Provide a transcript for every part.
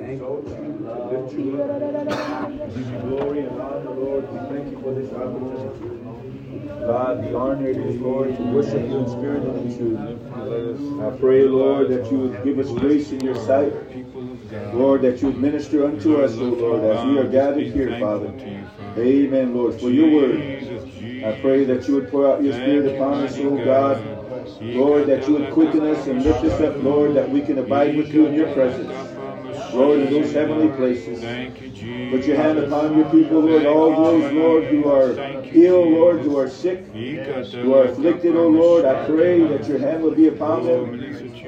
exalt you, to lift you up. We give you glory and honor, Lord. We thank you for this opportunity. God, the honor it is, Lord, to worship you in spirit and in truth. I pray, Lord, that you would give us grace in your sight. Lord, that you would minister unto us, O Lord, as we are gathered here, Father. Amen, Lord, for your word. I pray that you would pour out your spirit upon us, O God. Lord, that you would quicken us and lift us up, Lord, that we can abide with you in your presence. Lord, in those heavenly places. Put your hand upon your people, Lord, all those, Lord, who are ill, Lord, who are sick, who are afflicted, O Lord. I pray that your hand will be upon them.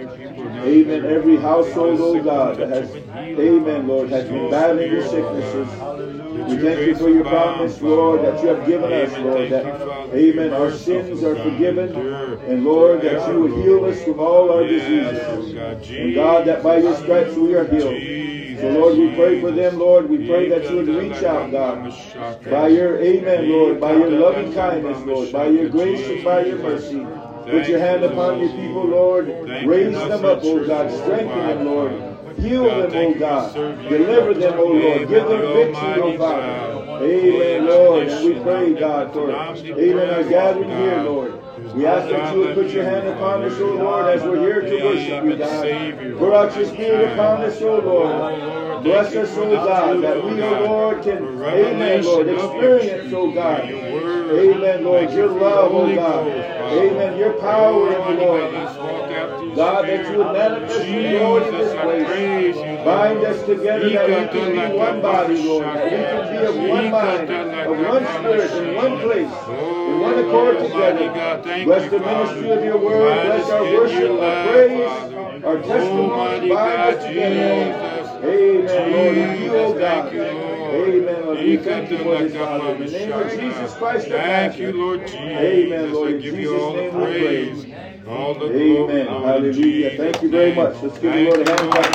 Amen. Every household, O God, that has, amen, Lord, has been battling with sicknesses. We thank you for your promise, Lord, that you have given us, Lord, that, amen, our sins are forgiven, and Lord, that you will heal us from all our diseases. And God, that by your stripes we are healed. So Lord, we pray for them, Lord. We pray that you would reach out, God, by your, amen, Lord, by your loving kindness, Lord, by your grace and by your mercy. Put your hand upon your people, Lord. Raise them up, O God. Strengthen them, Lord. Heal them, O God. Deliver them, O Lord. Give them victory, O Father. Amen, Lord. And we pray, God, for, amen, our gathering here, Lord. We ask that you would put your hand upon us, O Lord, as we're here to worship you, God. Pour out your spirit upon us, O Lord. Bless us, O God, that we, O Lord, can, amen, Lord, experience, O God. Amen, Lord, your love, O God. Amen, your power, O Lord. God, that you would manifest your glory in this place. Bind us together that we can be one body, Lord. That we can be of one mind, of one spirit, in one place, in one accord together. Bless the ministry of your word. Bless our worship, our praise, our testimony. Bind us together. Amen, Lord. And you, O God. Amen, Lord. We thank you for this, Father. In the name of Jesus Christ of Nazareth. Thank you, Lord Jesus. Amen, Lord. In Jesus' name we pray. Amen. Hallelujah. Thank you very much. Let's give the Lord a hand clap.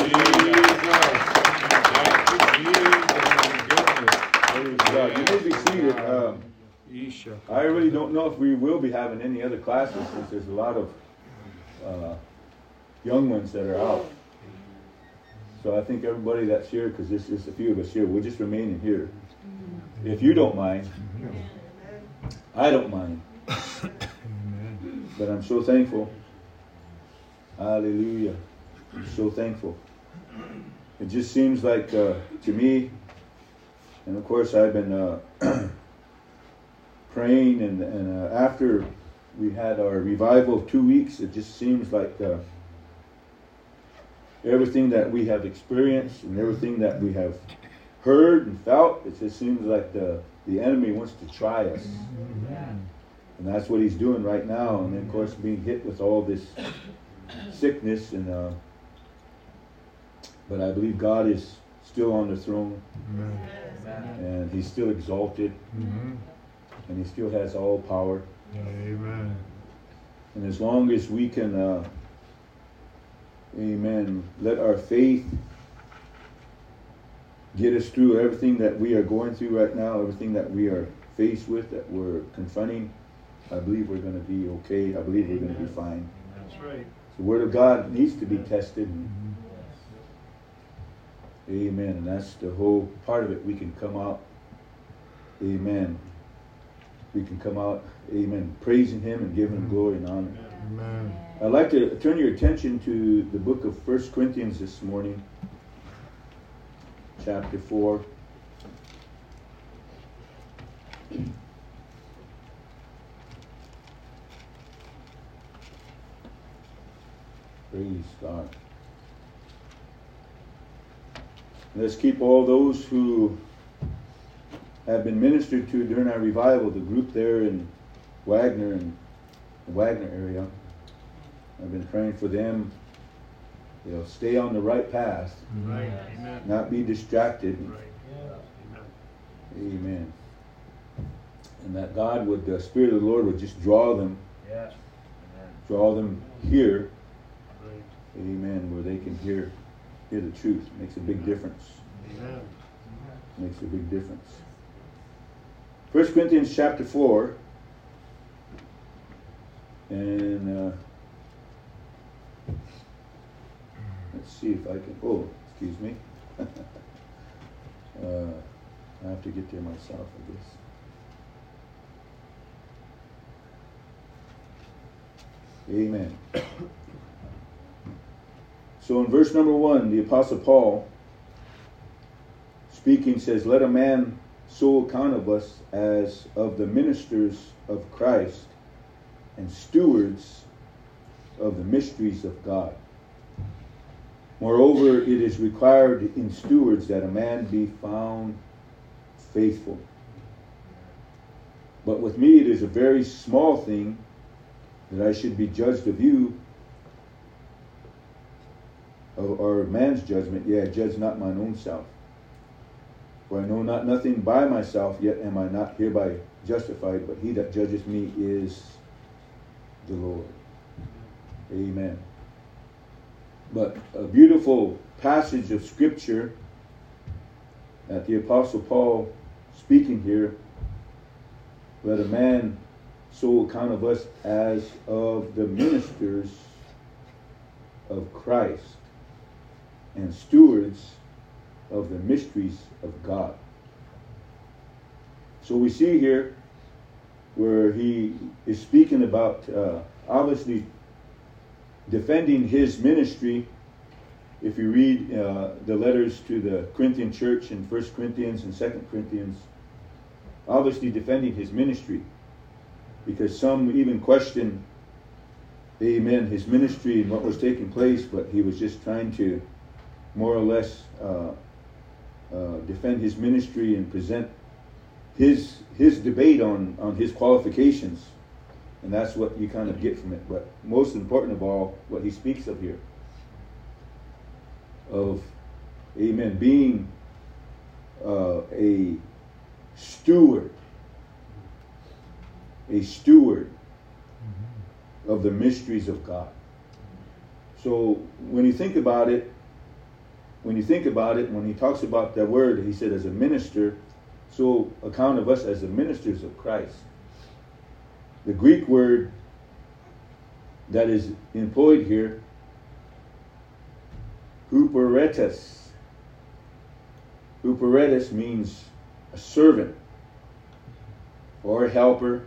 Praise God. You may be seated. I really don't know if we will be having any other classes, since there's a lot of young ones that are out. So I think everybody that's here, because there's just a few of us here, we'll just remain in here. If you don't mind, I don't mind. But I'm so thankful. Hallelujah. I'm so thankful. It just seems like, to me, and of course I've been praying, and after we had our revival of 2 weeks, it just seems like everything that we have experienced and everything that we have heard and felt, it just seems like the enemy wants to try us. And that's what he's doing right now. And then, of course, being hit with all this sickness. And but I believe God is still on the throne. And he's still exalted. And he still has all power. Amen. And as long as we can, amen, let our faith get us through everything that we are going through right now, everything that we are faced with, that we're confronting, I believe we're going to be okay. I believe we're going to be fine. That's right. The Word of God needs to be tested. Amen. And that's the whole part of it. We can come out, amen. We can come out, amen, praising him and giving him glory and honor. Amen. I'd like to turn your attention to the book of 1 Corinthians this morning, chapter 4. Praise God. Let's keep all those who have been ministered to during our revival, the group there in Wagner and the Wagner area. I've been praying for them. They'll stay on the right path. Right. Amen. Not be distracted. Right. Amen. And that God would, the Spirit of the Lord would just draw them. Yes. Draw them here. Right. Amen. Where they can hear the truth. Makes a big difference. Amen. Makes a big difference. 1 Corinthians chapter 4. And let's see if I can, excuse me. I have to get there myself, I guess. Amen. So in verse number 1, the Apostle Paul speaking says, "Let a man so account of us as of the ministers of Christ and stewards of the mysteries of God. Moreover, it is required in stewards that a man be found faithful. But with me it is a very small thing that I should be judged of you, or man's judgment, judge not mine own self. For I know not nothing by myself, yet am I not hereby justified, but he that judgeth me is the Lord." Amen. But a beautiful passage of Scripture that the Apostle Paul speaking here, "Let a man so account of us as of the ministers of Christ and stewards of the mysteries of God." So we see here where he is speaking about obviously defending his ministry. If you read the letters to the Corinthian church in 1 Corinthians and 2 Corinthians, obviously defending his ministry, because some even question, amen, his ministry and what was taking place, but he was just trying to more or less defend his ministry and present his debate on his qualifications. And that's what you kind of get from it. But most important of all, what he speaks of here, of, amen, being a steward of the mysteries of God. So when you think about it, when he talks about that word, he said as a minister, so account of us as the ministers of Christ. The Greek word that is employed here, huperetes. Huperetes means a servant or a helper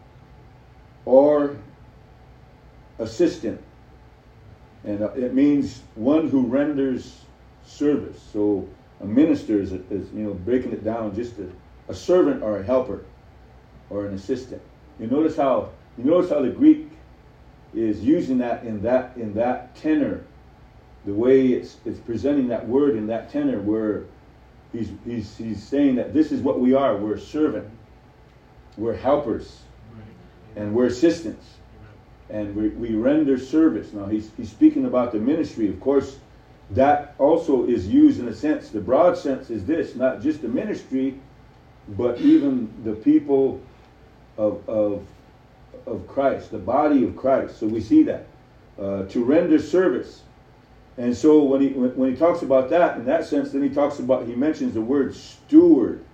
or assistant. And it means one who renders service. So a minister is breaking it down, just a servant or a helper or an assistant. You notice how the Greek is using that in that tenor, the way it's presenting that word in that tenor, where he's saying that this is what we are. We're a servant, we're helpers, and we're assistants, and we render service. Now he's speaking about the ministry. Of course, that also is used in a sense. The broad sense is this: not just the ministry, but even the people of Christ, the body of Christ. So we see that to render service. And so when he talks about that in that sense, then he mentions the word steward.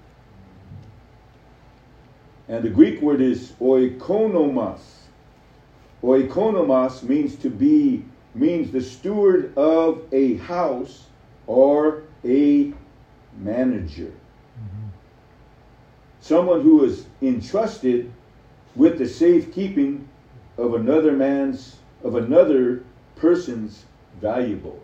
And the Greek word is oikonomos. Oikonomos means the steward of a house or a manager. Someone who is entrusted with the safekeeping of another person's valuables.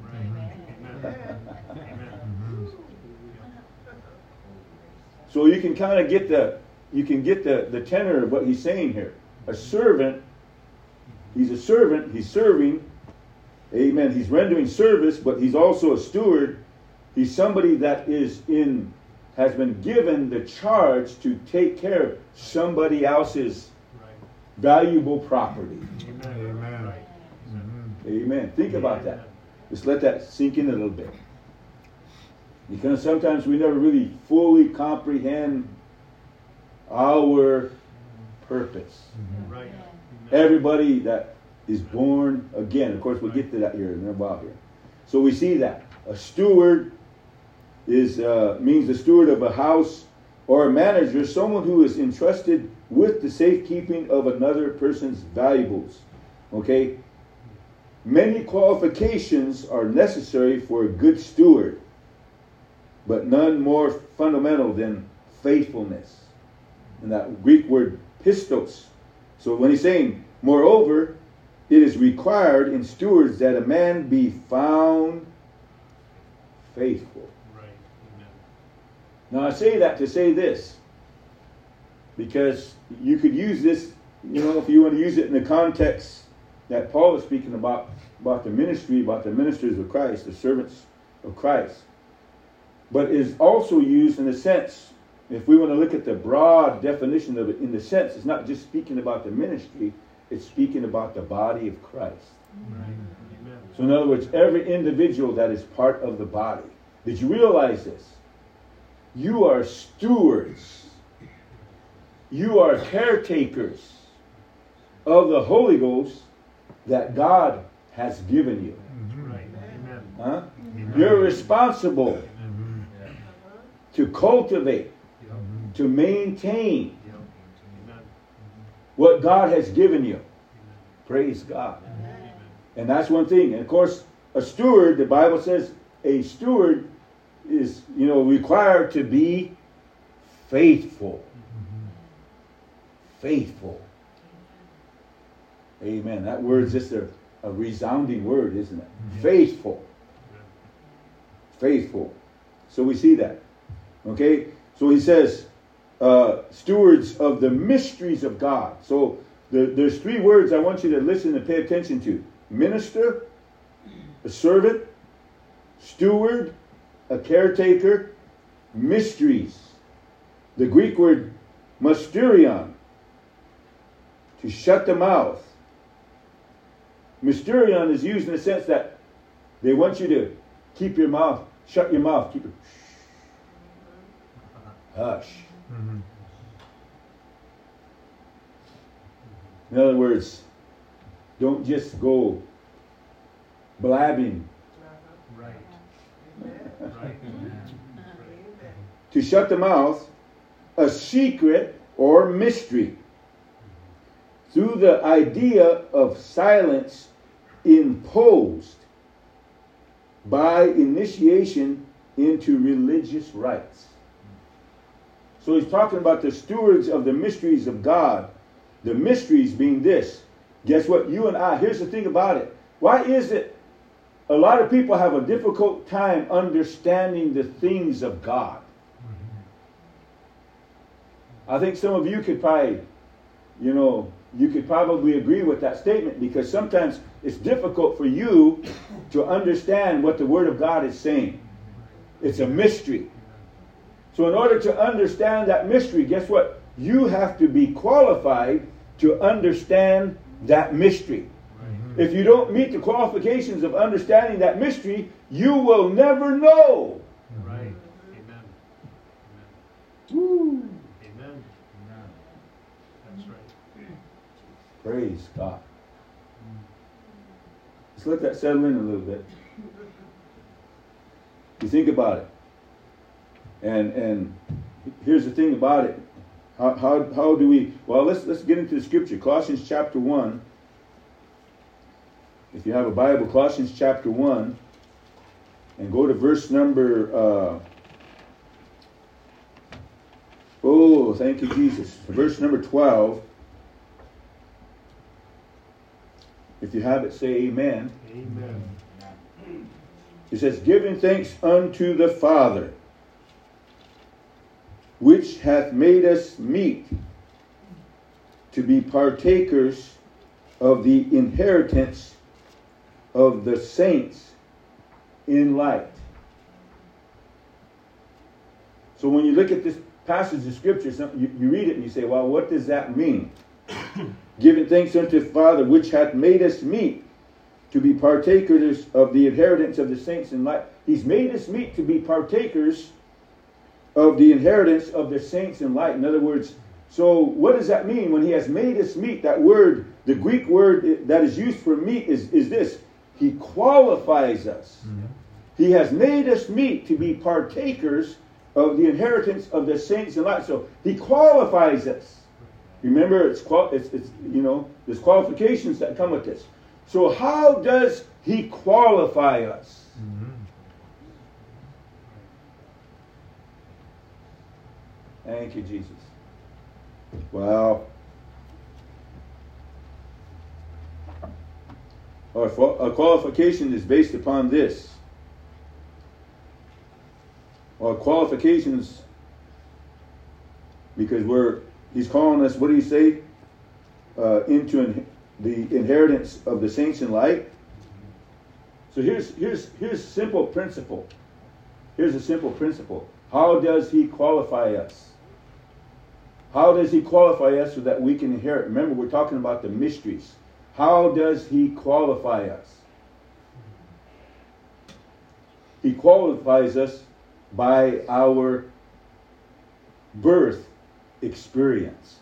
So you can kind of get the tenor of what he's saying here. A servant, he's a servant, he's serving, amen, he's rendering service, but he's also a steward. He's somebody that has been given the charge to take care of somebody else's valuable property. Amen. Amen. Think about that. Just let that sink in a little bit. Because sometimes we never really fully comprehend our purpose. Everybody that is born again, of course we'll get to that here in a while here. So we see that. A steward means the steward of a house or a manager, someone who is entrusted with the safekeeping of another person's valuables. Okay? Many qualifications are necessary for a good steward. but none more fundamental than faithfulness. And that Greek word pistos. So when he's saying, moreover, it is required in stewards that a man be found faithful. Right. Amen. Now I say that to say this, because you could use this, if you want to use it in the context that Paul is speaking about the ministry, about the ministers of Christ, the servants of Christ. But is also used in a sense, if we want to look at the broad definition of it, in the sense, it's not just speaking about the ministry, it's speaking about the body of Christ. Right. Amen. So in other words, every individual that is part of the body. Did you realize this? You are stewards. You are caretakers of the Holy Ghost that God has given you. Right. Amen. Huh? Amen. You're responsible Mhm. to cultivate, Yep. to maintain Yep. Amen. what God has given you. Praise God. Amen. And that's one thing. And of course, a steward, the Bible says, a steward is, required to be faithful. Faithful. Amen. That word's just a resounding word, isn't it? Faithful. Faithful. So we see that. Okay? So he says, stewards of the mysteries of God. So there's three words I want you to listen and pay attention to. Minister, a servant, steward, a caretaker, mysteries. The Greek word mysterion, to shut the mouth. Mysterion is used in the sense that they want you to keep your mouth, shut your mouth, keep it hush. Mhm. In other words, don't just go blabbing. Right. Right. To shut the mouth, a secret or mystery. Through the idea of silence imposed by initiation into religious rites. So he's talking about the stewards of the mysteries of God. The mysteries being this. Guess what? You and I, here's the thing about it. Why is it a lot of people have a difficult time understanding the things of God? I think some of you could probably, you could probably agree with that statement, because sometimes it's difficult for you to understand what the Word of God is saying. It's a mystery. So in order to understand that mystery, guess what? You have to be qualified to understand that mystery. If you don't meet the qualifications of understanding that mystery, you will never know. Right. Amen. Woo. Amen. That's right. Praise God. Let's let that settle in a little bit. You think about it. And here's the thing about it. How do we... Well, let's get into the scripture. Colossians chapter 1. If you have a Bible, Colossians chapter 1. And go to verse number... thank you, Jesus. Verse number 12. If you have it, say amen. Amen. It says, giving thanks unto the Father, which hath made us meet to be partakers of the inheritance of the saints in light. So when you look at this passage of Scripture, you read it and you say, well, what does that mean? Giving thanks unto the Father, which hath made us meet to be partakers of the inheritance of the saints in light. He's made us meet to be partakers of the inheritance of the saints in light. In other words, so what does that mean when he has made us meet? That word, the Greek word that is used for meet is this. He qualifies us. Mm-hmm. He has made us meet to be partakers of the inheritance of the saints in light. So he qualifies us. Remember, it's there's qualifications that come with this. So how does he qualify us? Mm-hmm. Thank you, Jesus. Wow. Our qualification is based upon this. Our qualifications, because he's calling us, what do you say? Into the inheritance of the saints in light. So here's simple principle. Here's a simple principle. How does he qualify us? How does he qualify us so that we can inherit? Remember, we're talking about the mysteries. How does he qualify us? He qualifies us by our birth experience.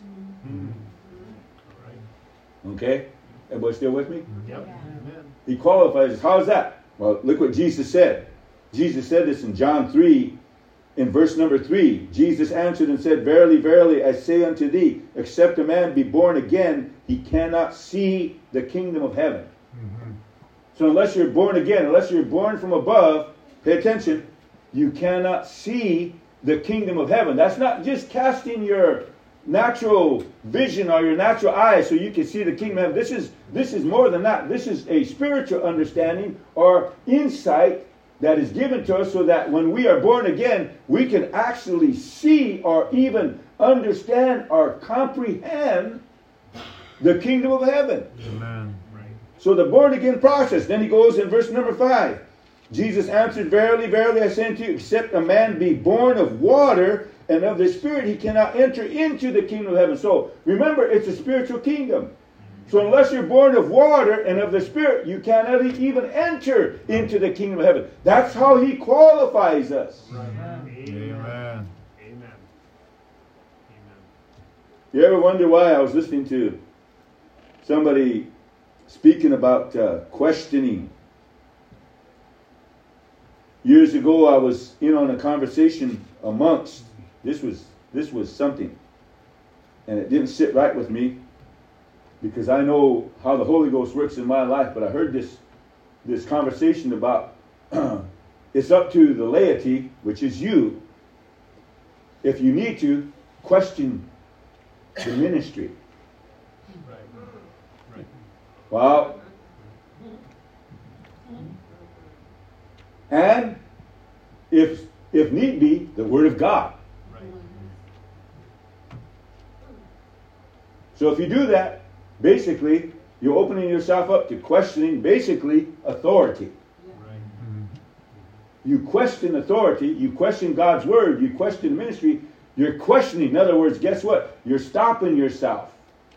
Okay? Everybody still with me? Yep. Amen. He qualifies us. How's that? Well, look what Jesus said. Jesus said this in John 3, in verse number 3. Jesus answered and said, Verily, verily, I say unto thee, except a man be born again, he cannot see the kingdom of heaven. Mm-hmm. So unless you're born again, unless you're born from above, pay attention, you cannot see the kingdom of heaven. That's not just casting your natural vision or your natural eyes so you can see the kingdom of heaven. This is more than that. This is a spiritual understanding or insight that is given to us so that when we are born again, we can actually see or even understand or comprehend the kingdom of heaven. Amen. Right. So the born again process. Then he goes in verse number 5. Jesus answered, Verily, verily, I say unto you, except a man be born of water and of the Spirit, he cannot enter into the kingdom of heaven. So remember, it's a spiritual kingdom. So unless you're born of water and of the Spirit, you cannot even enter into the kingdom of heaven. That's how he qualifies us. Right. Amen. Amen. Amen. You ever wonder why? I was listening to somebody speaking about questioning. Years ago, I was in on a conversation amongst, this was something, and it didn't sit right with me, because I know how the Holy Ghost works in my life, but I heard this conversation about it's up to the laity, which is you, if you need to, question the ministry. Right. Right. Well, and if need be, the Word of God. Right. So if you do that, basically, you're opening yourself up to questioning, basically, authority. Right. You question authority, you question God's Word, you question ministry, you're questioning. In other words, guess what? You're stopping yourself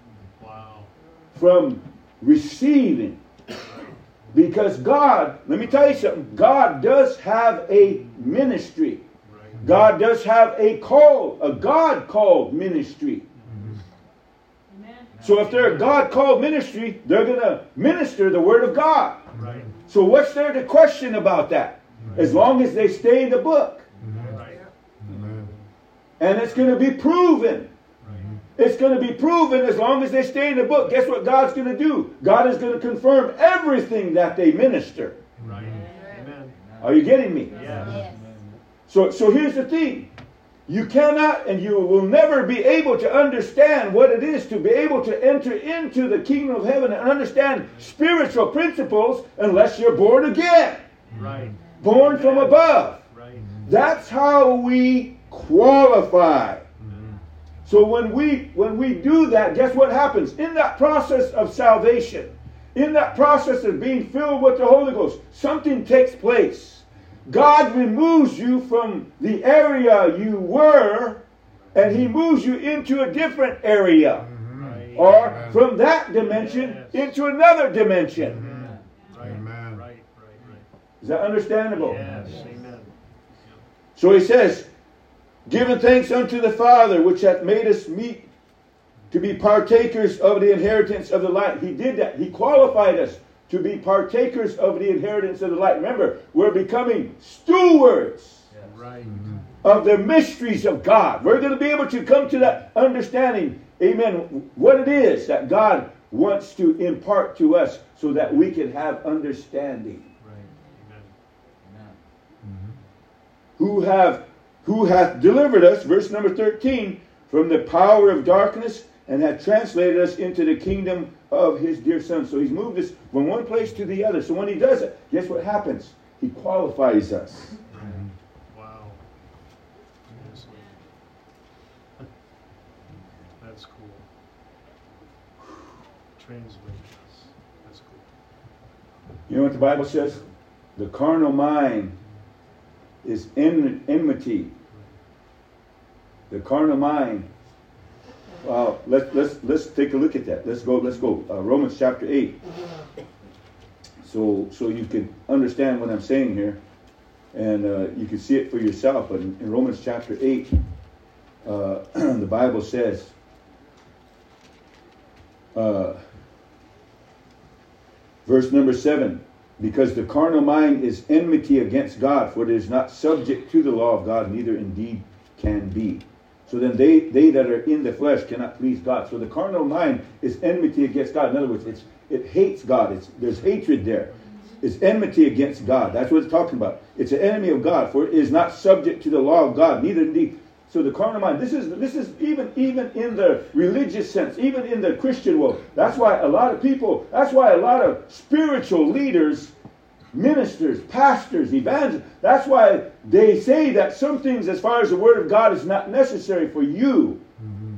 from receiving. Because God, let me tell you something, God does have a ministry. Right. God does have a call, a God-called ministry. Amen. So if they're a God-called ministry, they're going to minister the Word of God. Right. So what's there to question about that? Right. As long as they stay in the book. Right. And it's going to be proven. It's going to be proven as long as they stay in the book. Guess what God's going to do? God is going to confirm everything that they minister. Right. Amen. Are you getting me? Yes. So here's the thing. You cannot and you will never be able to understand what it is to be able to enter into the kingdom of heaven and understand spiritual principles unless you're born again. Right. Born from above. Right. That's how we qualify. So when we do that, guess what happens? In that process of salvation, in that process of being filled with the Holy Ghost, something takes place. God removes you from the area you were, and He moves you into a different area. Right. Or from that dimension into another dimension. Right. Amen. Right. Is that understandable? Yes. Amen. So He says, giving thanks unto the Father, which hath made us meet to be partakers of the inheritance of the light. He did that. He qualified us to be partakers of the inheritance of the light. Remember, we're becoming stewards Right. of the mysteries of God. We're going to be able to come to that understanding, amen, what it is that God wants to impart to us so that we can have understanding. Right. Amen. Who have who hath delivered us, verse number 13, from the power of darkness and hath translated us into the kingdom of his dear Son. So he's moved us from one place to the other. So when he does it, guess what happens? He qualifies us. Wow. Yes. That's cool. Translated us. That's cool. You know what the Bible says? The carnal mind is enmity. The carnal mind. Well, let's take a look at that. Let's go. Romans chapter 8. So you can understand what I'm saying here, and you can see it for yourself. But in Romans chapter 8, the Bible says, verse number 7. Because the carnal mind is enmity against God, for it is not subject to the law of God, neither indeed can be. So then they that are in the flesh cannot please God. So the carnal mind is enmity against God. In other words, it hates God. There's hatred there. It's enmity against God. That's what it's talking about. It's an enemy of God, for it is not subject to the law of God, neither indeed. So the carnal mind, this is even in the religious sense, even in the Christian world. That's why a lot of spiritual leaders, ministers, pastors, evangelists, that's why they say that some things as far as the Word of God is not necessary for you. Mm-hmm.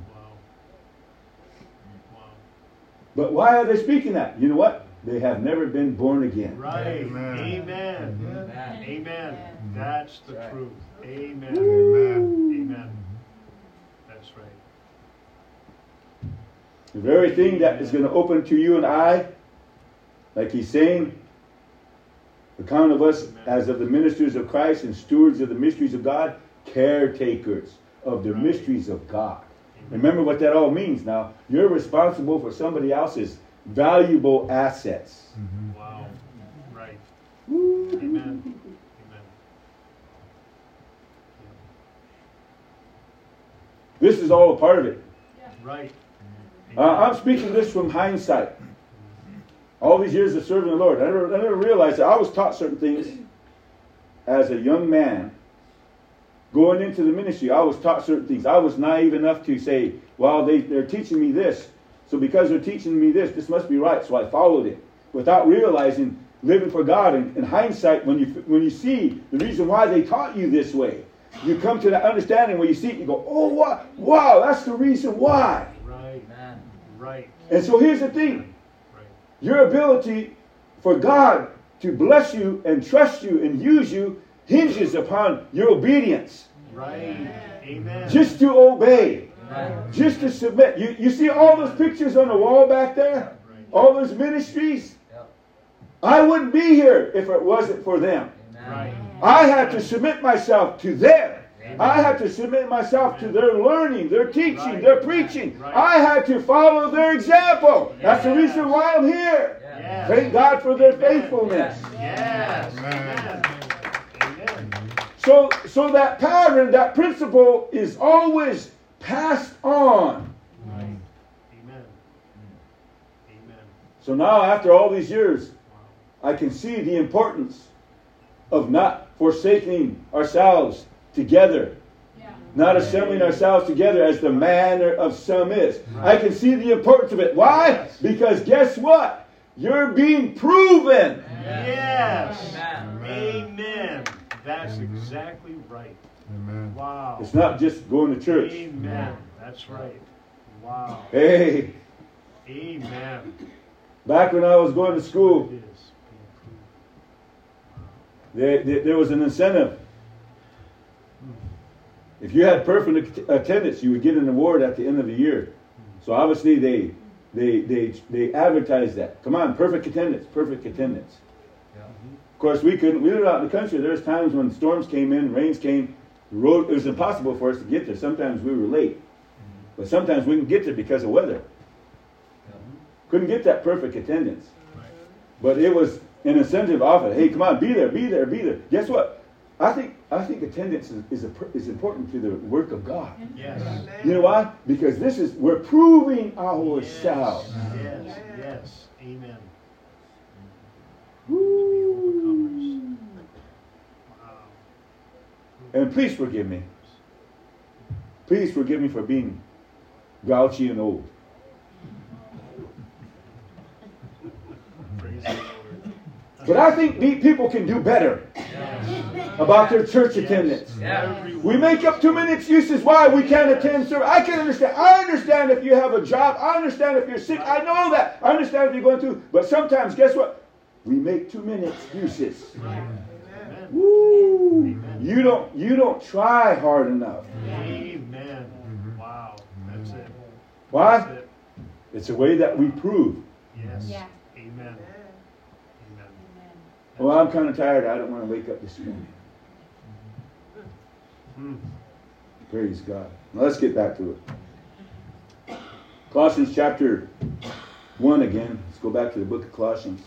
Wow. But why are they speaking that? You know what? They have never been born again. Right. Amen. Amen. Amen. Amen. That's the Right. truth. Amen. Amen. Amen. That's right. The very thing that is going to open to you and I, like he's saying, account of us as of the ministers of Christ and stewards of the mysteries of God, caretakers of the mysteries of God. Remember what that all means now. You're responsible for somebody else's valuable assets. Mm-hmm. Wow. Right. Amen. Amen. This is all a part of it. Right. I'm speaking this from hindsight. All these years of serving the Lord, I never realized that I was taught certain things as a young man. Going into the ministry, I was taught certain things. I was naive enough to say, well, they're teaching me this. So because they're teaching me this must be right. So I followed it without realizing, living for God. In hindsight, when you see the reason why they taught you this way, you come to that understanding where you see it, you go, oh, wow, that's the reason why. Right. Right. And so here's the thing. Right. Your ability for God to bless you and trust you and use you hinges upon your obedience. Right. Amen. Just to obey. Just to submit. You see all those pictures on the wall back there? All those ministries? I wouldn't be here if it wasn't for them. Right. I had to submit myself to them. I had to submit myself to their learning, their teaching, their preaching. I had to follow their example. That's the reason why I'm here. Yes. Thank God for their faithfulness. Yes. Amen. Amen. So that pattern, that principle is always passed on. Right. Amen. Amen. So now, after all these years, I can see the importance of not forsaking ourselves together. Not assembling ourselves together as the manner of some is. I can see the importance of it. Why? Because guess what? You're being proven. Yes. Amen. Amen. That's exactly right. Amen. Wow. It's not just going to church. Amen. That's right. Wow. Hey, Amen. back when I was going to school, It is. there was an incentive. If you had perfect attendance, you would get an award at the end of the year. So obviously they advertised that. Come on, perfect attendance, perfect attendance. Of course, we couldn't. We were out in the country. There's times when storms came in, rains came, the road, it was impossible for us to get there. Sometimes we were late, but sometimes we didn't get there because of weather. Couldn't get that perfect attendance, but it was an incentive offered. Hey, come on, be there, be there, be there. Guess what? I think attendance is important to the work of God. Yes. You know why? Because we're proving ourselves. Yes. Yes. Amen. And please forgive me. Please forgive me for being grouchy and old. Praise the Lord. But I think people can do better about their church attendance. We make up too many excuses why we can't attend service. I can understand. I understand if you have a job. I understand if you're sick. I know that. I understand if you're going through. But sometimes, guess what? We make too many excuses. Woo! You don't try hard enough. Amen. Wow. That's it. Why? That's it. It's a way that we prove. Yes. Yeah. Amen. Amen. Well, I'm kind of tired. I don't want to wake up this morning. Praise God. Now let's get back to it. Colossians chapter 1 again. Let's go back to the book of Colossians.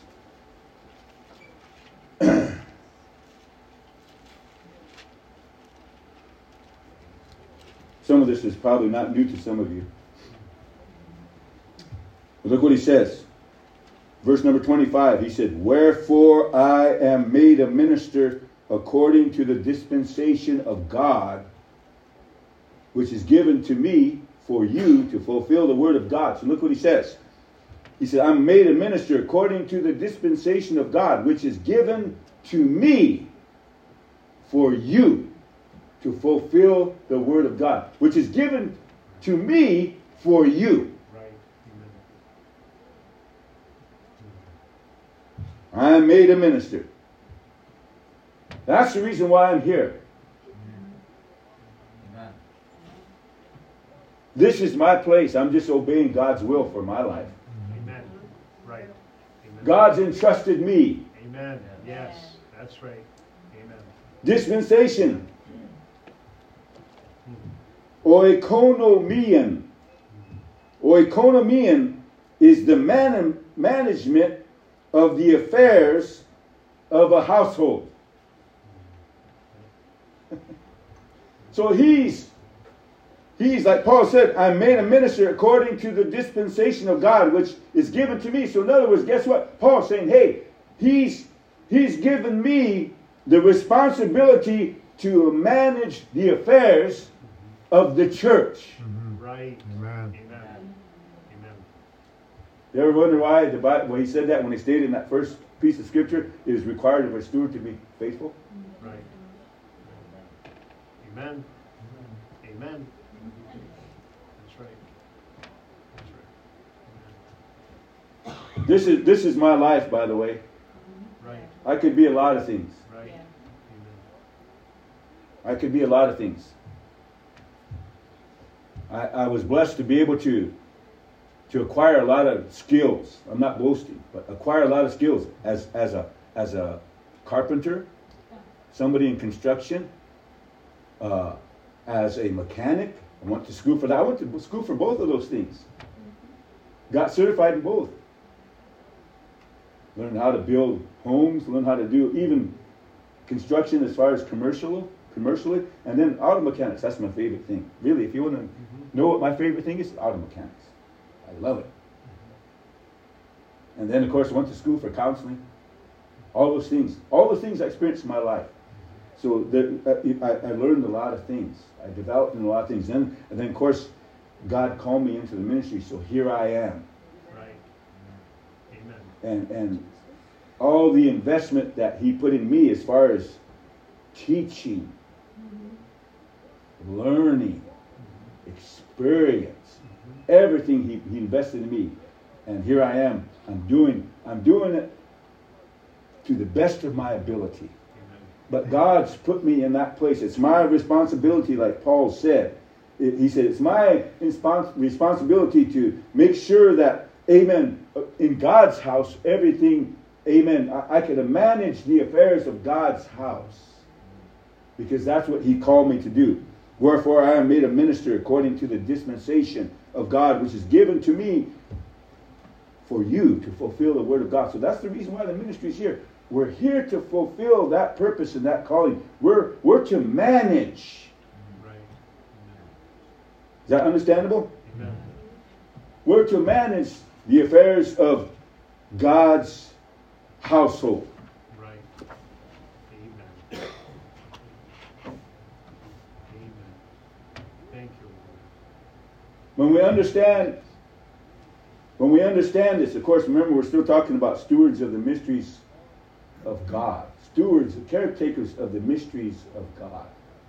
Some of this is probably not new to some of you. But look what he says. Verse number 25, he said, "Wherefore I am made a minister according to the dispensation of God, which is given to me for you to fulfill the word of God." So look what he says. He said, "I'm made a minister according to the dispensation of God, which is given to me for you to fulfill the word of God, which is given to me for you." I am made a minister. That's the reason why I'm here. Amen. This is my place. I'm just obeying God's will for my life. Amen. Right. Amen. God's entrusted me. Amen. Yes. That's right. Amen. Dispensation. Oikonomien. Oikonomien is the management of the affairs of a household. So he's like Paul said, "I'm made a minister according to the dispensation of God, which is given to me." So in other words, guess what? Paul's saying, hey, he's given me the responsibility to manage the affairs of the church. Right. Amen. Amen. Amen. You ever wonder why the Bible, when he said that, when he stated in that first piece of scripture, it is required of a steward to be faithful? Right. Amen. Amen. That's right. That's right. This is my life, by the way. Right. I could be a lot of things. Right. Yeah. I could be a lot of things. I was blessed to be able to acquire a lot of skills. I'm not boasting, but acquire a lot of skills as a carpenter, somebody in construction, as a mechanic. I went to school for that. I went to school for both of those things. Got certified in both. Learned how to build homes, learned how to do even construction as far as commercially, and then auto mechanics. That's my favorite thing. Really, if you want to know what my favorite thing is, auto mechanics. I love it. And then, of course, I went to school for counseling. All those things I experienced in my life. So I learned a lot of things. I developed in a lot of things. And then, of course, God called me into the ministry. So here I am. Right. Amen. And all the investment that he put in me as far as teaching, learning, experience, everything he invested in me. And here I am. I'm doing it to the best of my ability. Amen. But God's put me in that place. It's my responsibility, like Paul said. He said, it's my responsibility to make sure that, amen, in God's house, everything, amen, I can manage the affairs of God's house. Because that's what he called me to do. Wherefore I am made a minister according to the dispensation of God, which is given to me for you to fulfill the word of God. So that's the reason why the ministry is here. We're here to fulfill that purpose and that calling. We're to manage. Right. Is that understandable? Amen. We're to manage the affairs of God's household. Right. Amen. Amen. Thank you, When we understand this, of course, remember we're still talking about stewards of the mysteries of God. Stewards, caretakers of the mysteries of God.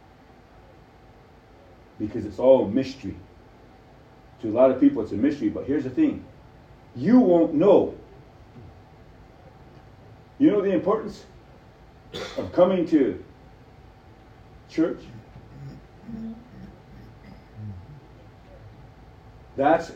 Because it's all mystery. To a lot of people it's a mystery, but here's the thing. You won't know. You know the importance of coming to church? That's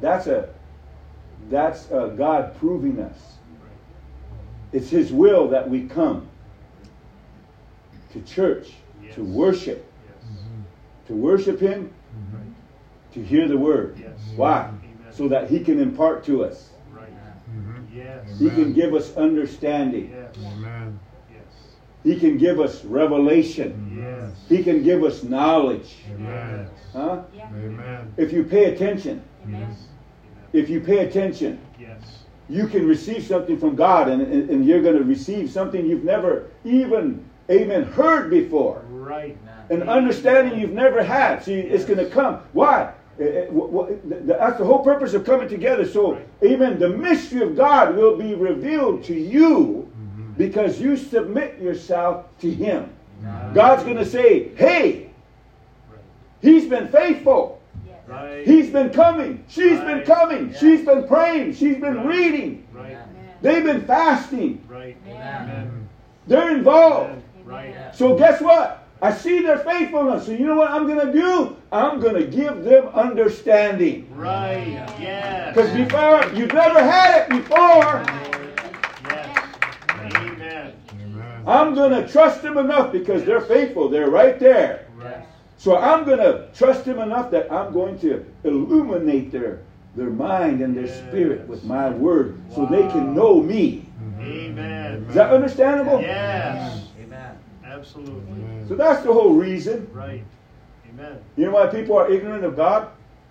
God proving us. It's His will that we come to church, Yes. to worship, Yes. to worship Him, to hear the Word. Yes. Why? Amen. So that He can impart to us. Right. Yes. He can give us understanding. Yes. Amen. Yes. He can give us revelation. Yes. He can give us knowledge. Amen. Huh? Amen. If you pay attention, Amen. if you pay attention, Yes. you can receive something from God, and you're going to receive something you've never even, amen, heard before. Right. An understanding you've never had. See, it's going to come. Why? That's the whole purpose of coming together. So, amen, the mystery of God will be revealed to you because you submit yourself to Him. God's going to say, hey, He's been faithful. Right. He's been coming. She's been Right. coming. Yeah. She's been praying. She's been Right. reading. Right. They've been fasting. Right. Amen. They're involved. Amen. Right. So guess what? I see their faithfulness. So you know what I'm going to do? I'm going to give them understanding. Right. Yes. Because before, you've never had it before. Yes. Amen. Amen. I'm going to trust them enough because they're faithful. They're right there. Right. So I'm going to trust them enough that I'm going to illuminate their mind and their spirit with my word so they can know me. Amen. Is that understandable? Yes. Amen. Absolutely. So that's the whole reason. Right. Amen. You know why people are ignorant of God?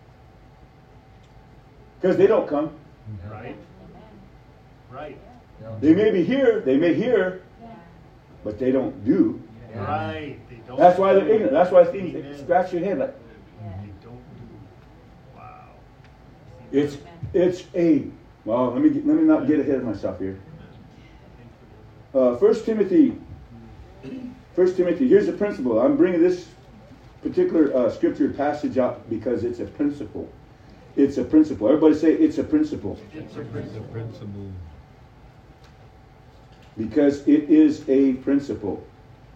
Because they don't come. Right. Right. They may be here, they may hear, but they don't do. Right. They don't. That's why they're ignorant. That's why things Amen. scratch your head like They don't do. Wow. it's a well. Let me not get ahead of myself here. 1 Timothy. Here's the principle. I'm bringing this particular scripture passage up because it's a principle. It's a principle. Everybody say it's a principle. It's a The principle. principle. Because it is a principle.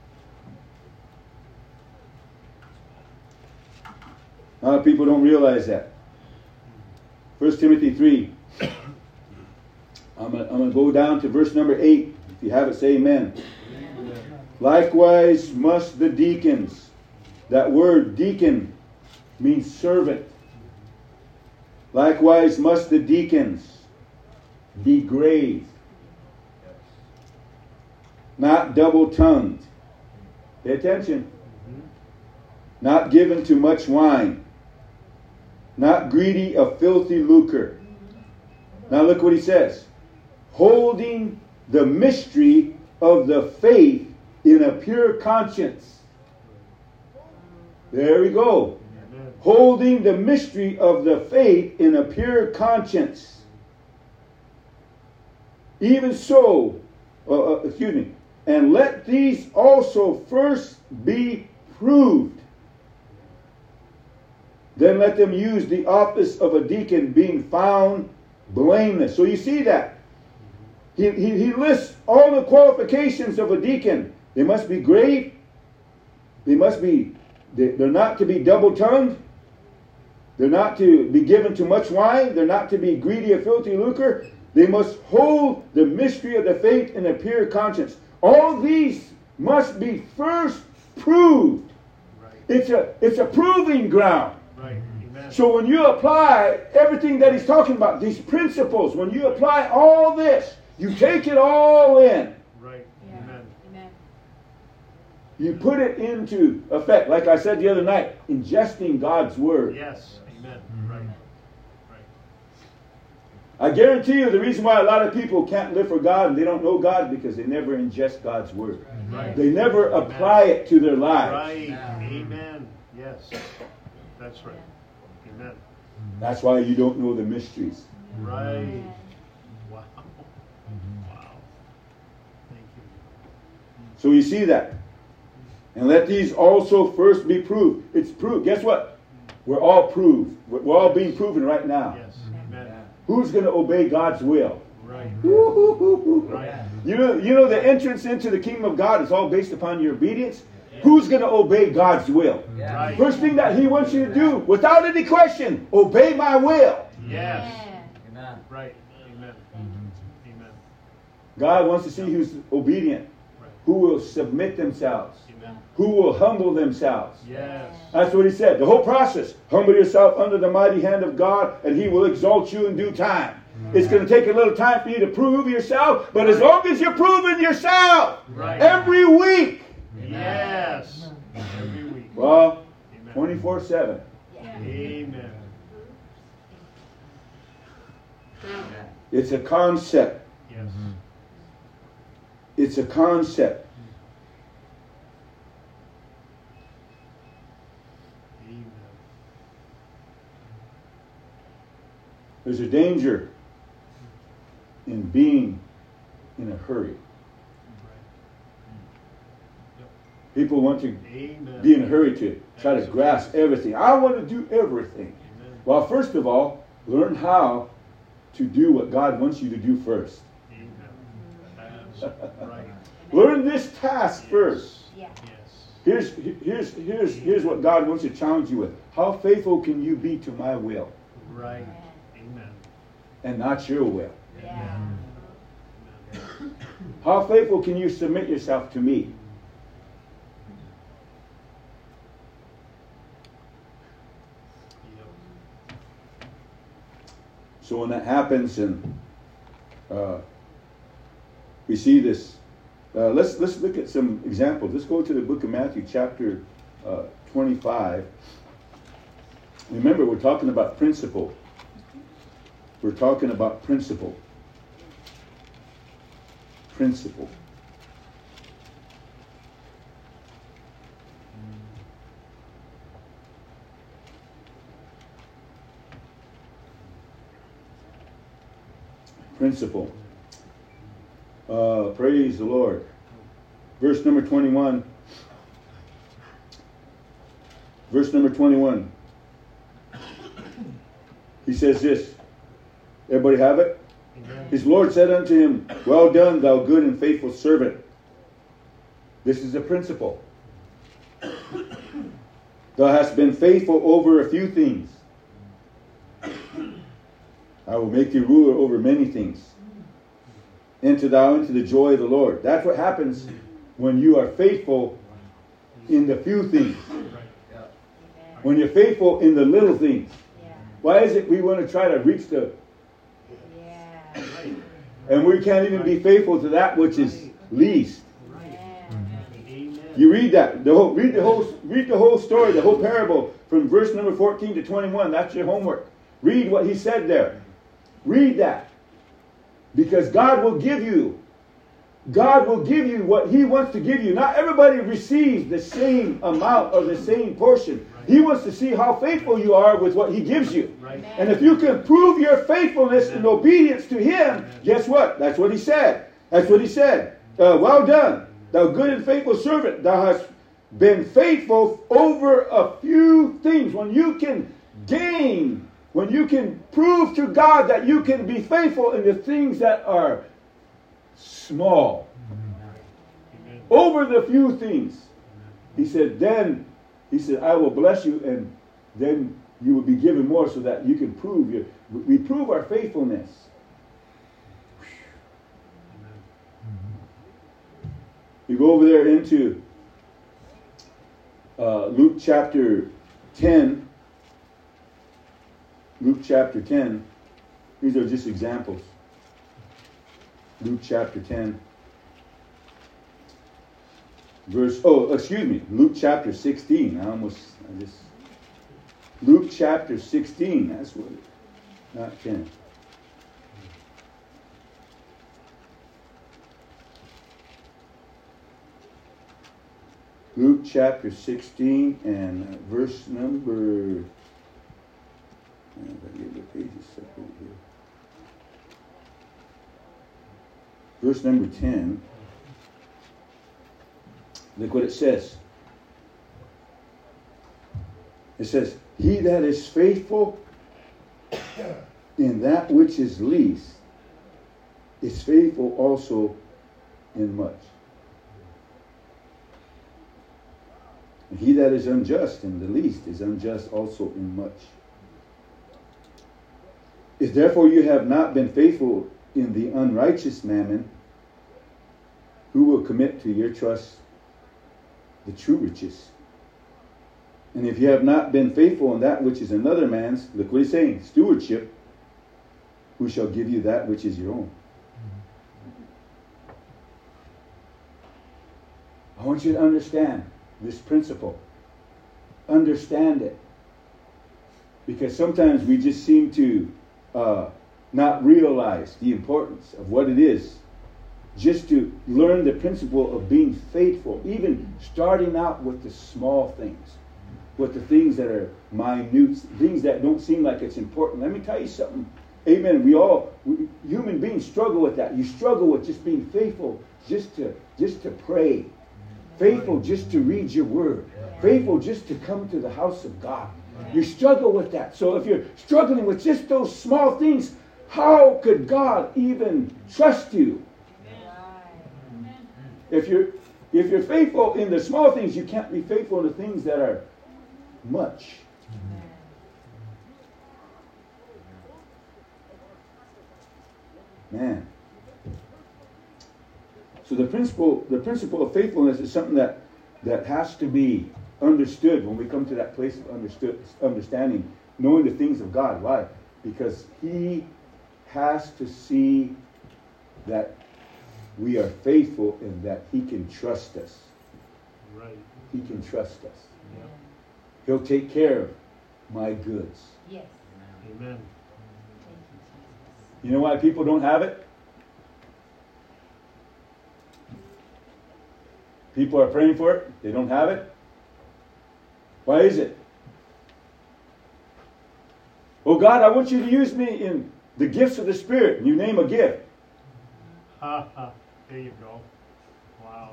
A lot of people don't realize that. 1 Timothy 3. I'm going to go down to verse number 8. If you have it, say amen. Likewise must the deacons. That word deacon means servant. Likewise must the deacons be grave, not double-tongued. Pay attention. Not given to much wine, not greedy of filthy lucre. Now look what he says. Holding the mystery of the faith in a pure conscience. There we go. Amen. Holding the mystery of the faith in a pure conscience. Even so, and let these also first be proved. Then let them use the office of a deacon, being found blameless. So you see that. He lists all the qualifications of a deacon. They must be grave. They're not to be double-tongued. They're not to be given to much wine. They're not to be greedy of filthy lucre. They must hold the mystery of the faith in a pure conscience. All these must be first proved. Right. It's a proving ground. Right. Amen. So when you apply everything that he's talking about, these principles, when you apply all this, you take it all in. Right. Amen. Amen. You put it into effect. Like I said the other night, ingesting God's word. Yes. Amen. Right. Right. I guarantee you the reason why a lot of people can't live for God and they don't know God is because they never ingest God's word. Right. They never apply it to their lives. Right. Amen. Yes. That's right. Amen. That's why you don't know the mysteries. Right. Wow. Wow. Thank you. So you see that. And let these also first be proved. It's proved. Guess what? We're all proved. We're all being proven right now. Yes. Amen. Who's going to obey God's will? Right. Woo-hoo-hoo-hoo. Right. You know the entrance into the kingdom of God is all based upon your obedience. Who's going to obey God's will? Right. First thing that He wants you to do, without any question, obey my will. Yes. Amen. Right. Amen. Amen. God wants to see who's obedient, Right. who will submit themselves, Amen. who will humble themselves. Yes. That's what He said. The whole process. Humble yourself under the mighty hand of God, and He will exalt you in due time. It's going to take a little time for you to prove yourself, but as long as you're proving yourself Right. every week, Yes. Every week. well, Amen. 24/7. Amen. It's a concept. Yes. It's a concept. Amen. There's a danger in being in a hurry. People want to Amen. be in a hurry to try to grasp everything. I want to do everything. Amen. Well, first of all, learn how to do what God wants you to do first. Amen. That's right. Learn this task first. Yeah. Yes. Here's what God wants to challenge you with. How faithful can you be to my will Right. Amen. and not your will? Yeah. How faithful can you submit yourself to me? Yep. So when that happens, and we see this, let's look at some examples. Let's go to the book of Matthew, chapter 25. Remember, we're talking about principle. We're talking about principle. Principle. Principle. Praise the Lord. Verse number 21. Verse number 21. He says this. Everybody have it? Amen. His Lord said unto him, Well done, thou good and faithful servant. This is a principle. Thou hast been faithful over a few things. I will make thee ruler over many things. Enter thou into the joy of the Lord. That's what happens when you are faithful in the few things. When you're faithful in the little things. Why is it we want to try to reach the... And we can't even be faithful to that which is least. You read that. Read the whole story, the whole parable from verse number 14 to 21. That's your homework. Read what he said there. Read that. Because God will give you what he wants to give you. Not everybody receives the same amount or the same portion. He wants to see how faithful you are with what he gives you. Right. And if you can prove your faithfulness and obedience to him, guess what? That's what he said. That's what he said. Well done, thou good and faithful servant. Thou hast been faithful over a few things. When you can gain, when you can prove to God that you can be faithful in the things that are small, over the few things, he said, I will bless you, and then you will be given more, so that you can prove we prove our faithfulness. You go over there into Luke chapter 10. Luke chapter 10. These are just examples. Luke chapter 10. Luke chapter 16. Luke chapter 16. That's what it is. Not 10. Luke chapter 16 and verse number And I get the pages separated here. Verse number 10. Look what it says. It says, he that is faithful in that which is least is faithful also in much. And he that is unjust in the least is unjust also in much. If therefore you have not been faithful in the unrighteous mammon, who will commit to your trust the true riches? And if you have not been faithful in that which is another man's, look what he's saying, stewardship, who shall give you that which is your own? I want you to understand this principle. Understand it. Because sometimes we just seem to not realize the importance of what it is just to learn the principle of being faithful, even starting out with the small things, with the things that are minute, things that don't seem like it's important. Let me tell you something. Amen. We human beings struggle with that. You struggle with just being faithful, just to pray. Faithful just to read your word. Faithful just to come to the house of God. You struggle with that. So if you're struggling with just those small things, how could God even trust you? If you're faithful in the small things, you can't be faithful in the things that are much. Man. So the principle of faithfulness is something that has to be understood when we come to that place of understanding, knowing the things of God. Why? Because He has to see that we are faithful and that He can trust us. Right. He can trust us. Yeah. He'll take care of my goods. Yes. Amen. You know why people don't have it? People are praying for it. They don't have it. Why is it? Oh God, I want you to use me in the gifts of the Spirit. You name a gift. Ha ha. There you go. Wow.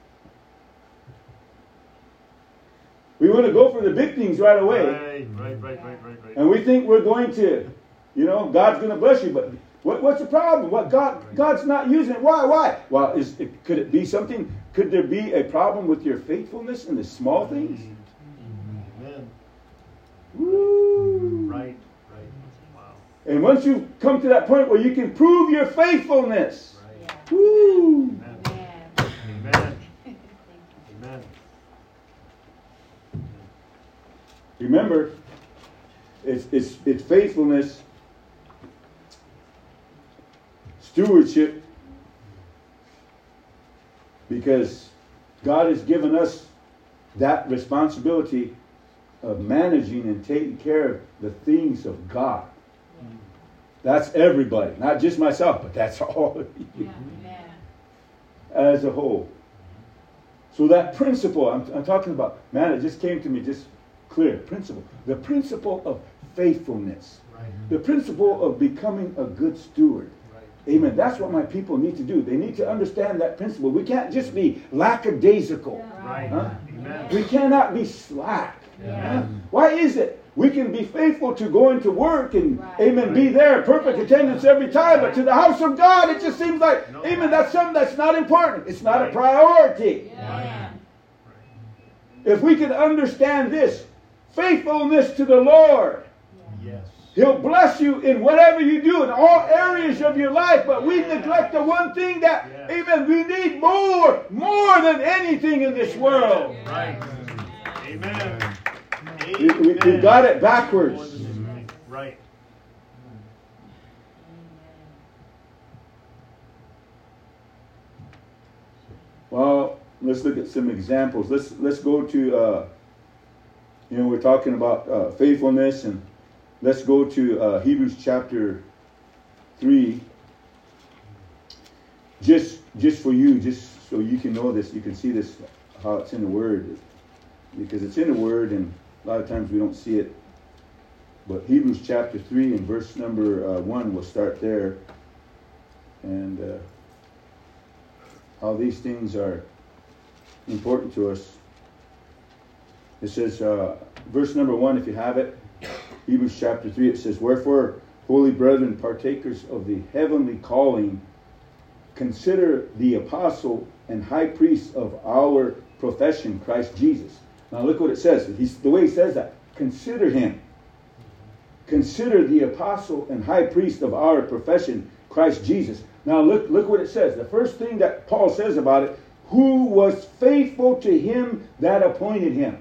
We want to go for the big things right away. Right. And we think we're going to, God's going to bless you. But what's the problem? God's not using it. Why? Well, could it be something? Could there be a problem with your faithfulness in the small things? Amen. Woo. Right. Wow. And once you come to that point where you can prove your faithfulness, Right. woo. Amen. Amen. Remember, it's faithfulness, stewardship, because God has given us that responsibility of managing and taking care of the things of God. That's everybody, not just myself, but that's all of you as a whole. So that principle, I'm talking about, man, it just came to me just clear. Principle. The principle of faithfulness. Right. The principle of becoming a good steward. Right. Amen. That's what my people need to do. They need to understand that principle. We can't just be lackadaisical. Right. Huh? Amen. We cannot be slack. Yeah. Huh? Why is it? We can be faithful to going to work and, Right. amen, be there, perfect attendance every time. But to the house of God, it just seems like, amen, that's something that's not important. It's not a priority. Yeah. If we can understand this, faithfulness to the Lord, Yes. He'll bless you in whatever you do in all areas of your life. But we neglect the one thing that, amen, we need more than anything in this world. Right. Amen. We got it backwards. Right. Well, let's look at some examples. Let's go to, we're talking about faithfulness, and let's go to Hebrews chapter 3. Just for you, just so you can know this, you can see this, how it's in the Word. Because it's in the Word, and a lot of times we don't see it But Hebrews chapter 3 and verse number 1, we'll start there. And how these things are important to us. It says, verse number 1, if you have it, Hebrews chapter 3, it says, "Wherefore, holy brethren, partakers of the heavenly calling, consider the apostle and high priest of our profession, Christ Jesus." Now look what it says. The way he says that, consider him. Consider the apostle and high priest of our profession, Christ Jesus. Now look what it says. The first thing that Paul says about it, who was faithful to him that appointed him.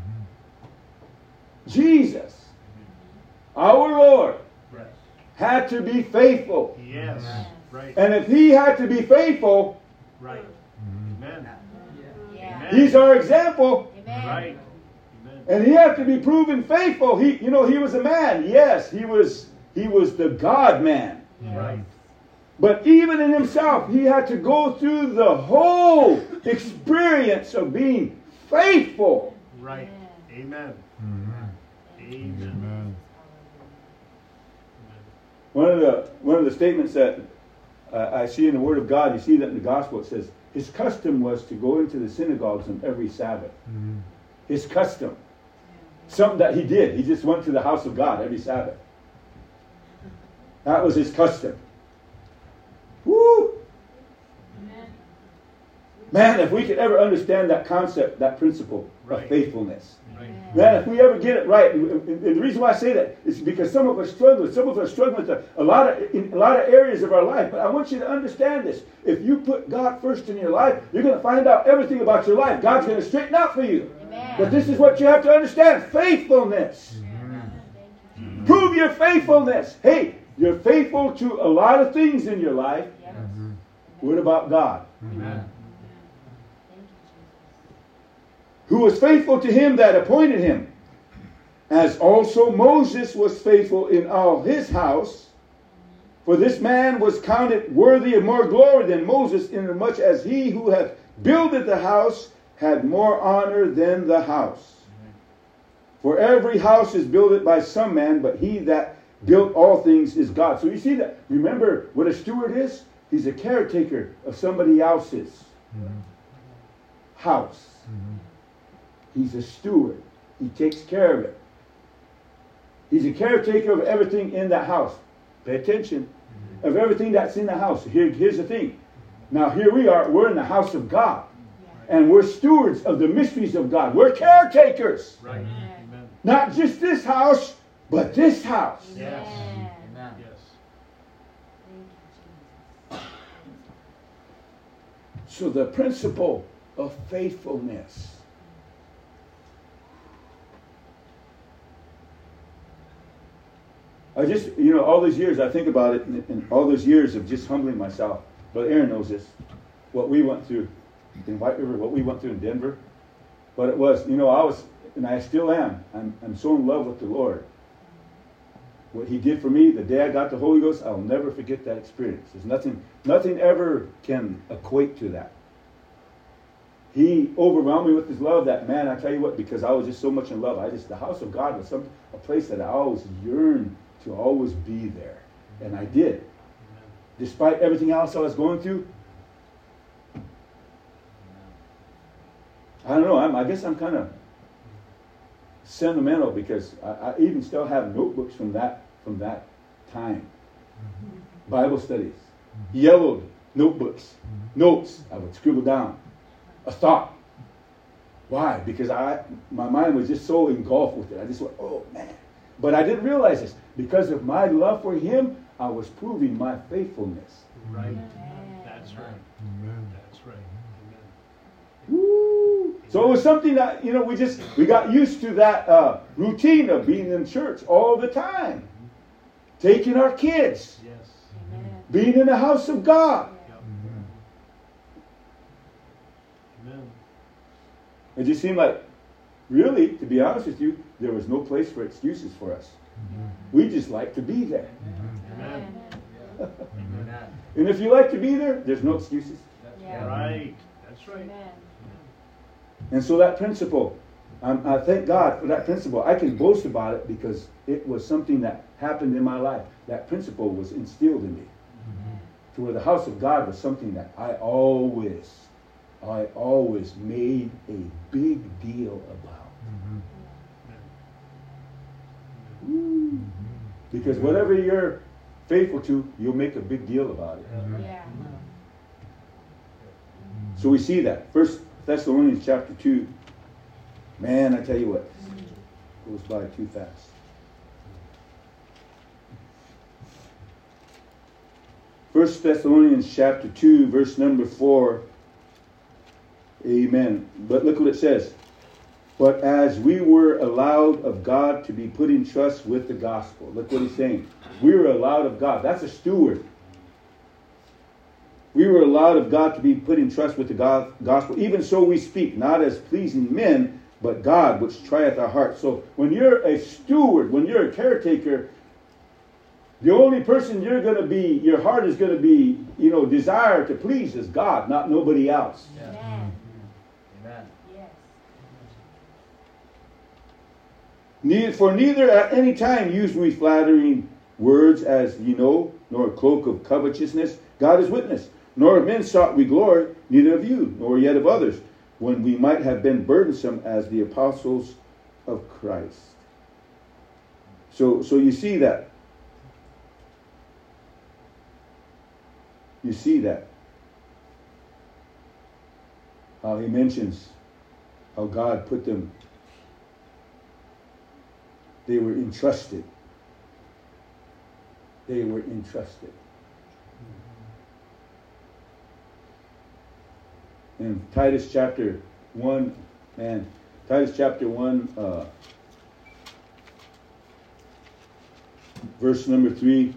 Jesus, our Lord, had to be faithful. Yes. Right. And if he had to be faithful, Right. Amen. Yeah. he's our example. Amen. Right. Amen. And he had to be proven faithful. He was a man. Yes, he was the God man. Yes. Right. But even in himself, he had to go through the whole experience of being faithful. Right. Amen. Amen. Amen. One of the statements that I see in the Word of God, you see that in the Gospel, it says, his custom was to go into the synagogues on every Sabbath. His custom. Something that he did. He just went to the house of God every Sabbath. That was his custom. Woo! Amen. Man, if we could ever understand that concept, that principle Right. of faithfulness. Right. Man, if we ever get it right, and the reason why I say that is because some of us struggle. Some of us struggle with a lot of areas of our life. But I want you to understand this. If you put God first in your life, you're going to find out everything about your life. God's going to straighten out for you. Amen. But this is what you have to understand: faithfulness. Prove your faithfulness. Hey, you're faithful to a lot of things in your life. Yes. What about God? Amen. Who was faithful to him that appointed him, as also Moses was faithful in all his house. For this man was counted worthy of more glory than Moses, inasmuch as he who hath builded the house had more honor than the house. For every house is builded by some man, but he that built all things is God. So you see that. Remember what a steward is? He's a caretaker of somebody else's house. He's a steward. He takes care of it. He's a caretaker of everything in that house. Pay attention. Of everything that's in the house. Here's the thing. Now here we are. We're in the house of God. And we're stewards of the mysteries of God. We're caretakers. Right. Amen. Not just this house, but this house. Yes. Amen. Yes. So the principle of faithfulness. I just, all those years, I think about it, and all those years of just humbling myself. Brother Aaron knows this, what we went through in White River, what we went through in Denver. But it was, and I still am, I'm so in love with the Lord. What he did for me the day I got the Holy Ghost, I'll never forget that experience. There's nothing ever can equate to that. He overwhelmed me with his love. That man, I tell you what, because I was just so much in love. The house of God was a place that I always yearned to always be there. And I did. Despite everything else I was going through. I don't know, I guess I'm kind of sentimental because I even still have notebooks from that time. Bible studies. Yellowed notebooks. Notes I would scribble down. A thought. Why? Because my mind was just so engulfed with it. I just went, oh man. But I didn't realize this. Because of my love for him, I was proving my faithfulness. Right. That's right. That's right. Amen. Woo. So it was something that, we got used to that routine of being in church all the time. Taking our kids. Yes. Being in the house of God. Yep. Amen. It just seemed like, really, to be honest with you, there was no place for excuses for us. We just like to be there. Amen. And if you like to be there, there's no excuses. Right. That's right. And so that principle I thank God for that principle. I can boast about it because it was something that happened in my life. That principle was instilled in me. To where the house of God was something that I always made a big deal about. Because whatever you're faithful to, you'll make a big deal about it. Yeah. So we see that. 1 Thessalonians chapter 2. Man, I tell you what, goes by too fast. 1 Thessalonians chapter 2, verse number 4. Amen. But look what it says. But as we were allowed of God to be put in trust with the gospel. Look what he's saying. We were allowed of God. That's a steward. We were allowed of God to be put in trust with the gospel. Even so we speak, not as pleasing men, but God, which trieth our hearts. So when you're a steward, when you're a caretaker, the only person you're going to be, your heart is going to be, desire to please is God, not nobody else. Yeah. Amen. Amen. Yes. For neither at any time use we flattering words, as ye know, nor a cloak of covetousness. God is witness. Nor of men sought we glory, neither of you, nor yet of others, when we might have been burdensome as the apostles of Christ. So you see that. You see that. How he mentions how God put them. They were entrusted. They were entrusted. In Titus chapter 1, Titus chapter 1, verse number 3,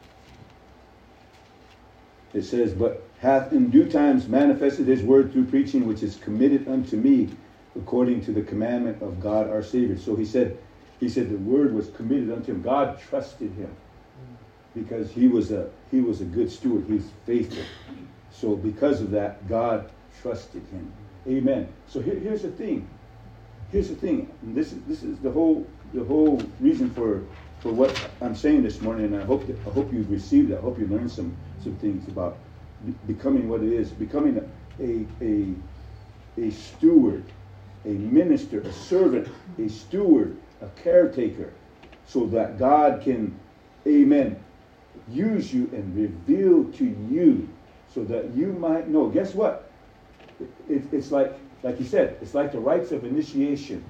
it says, but hath in due times manifested his word through preaching, which is committed unto me according to the commandment of God our Savior. So he said the word was committed unto him. God trusted him because he was a good steward. He was faithful. So because of that, God trusted him. Amen. So here's the thing. Here's the thing. And this is the whole reason for what I'm saying this morning. And I hope you've received it. I hope you learned some things about becoming what it is. Becoming a steward, a minister, a servant, a steward, a caretaker, so that God can, amen, use you and reveal to you so that you might know. Guess what? It's like he said, it's like the rites of initiation.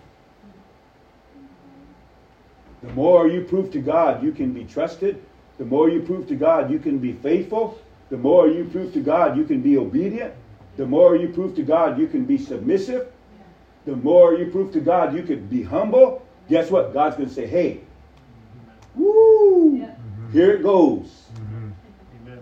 The more you prove to God you can be trusted, the more you prove to God you can be faithful, the more you prove to God you can be obedient, the more you prove to God you can be submissive, the more you prove to God you can be humble. Guess what? God's going to say, hey, woo, here it goes. Amen.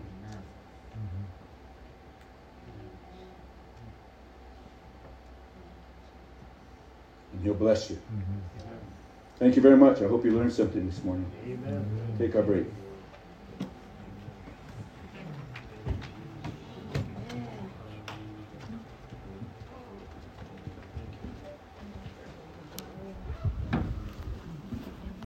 And he'll bless you. Thank you very much. I hope you learned something this morning. Amen. Take our break.